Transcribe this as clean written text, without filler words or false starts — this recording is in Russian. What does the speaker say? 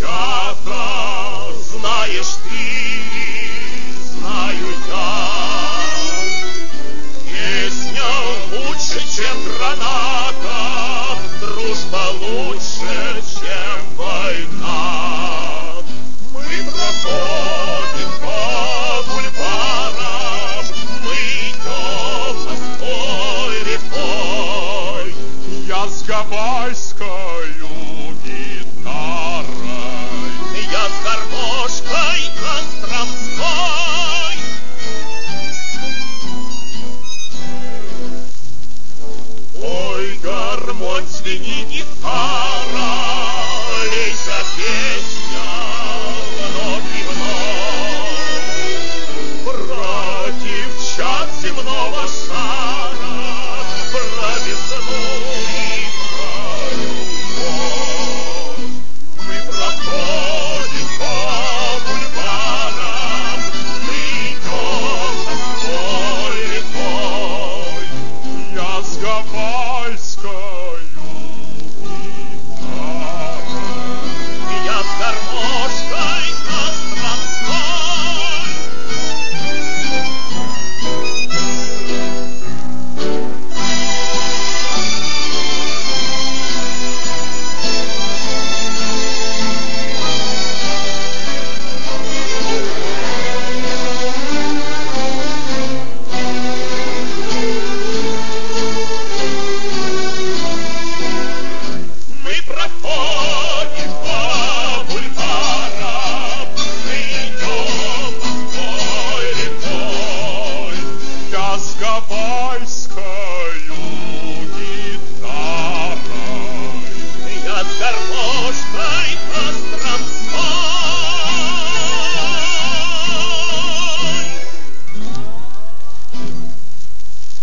свято, знаешь ты, знаю я. Песня лучше, чем граната, дружба лучше, чем война. Мы проходим по бульварам, мы идем морской рекой. Я с гавайскою гитарой, я с гармошкой костромской. Ой, гармонь, звени гитара.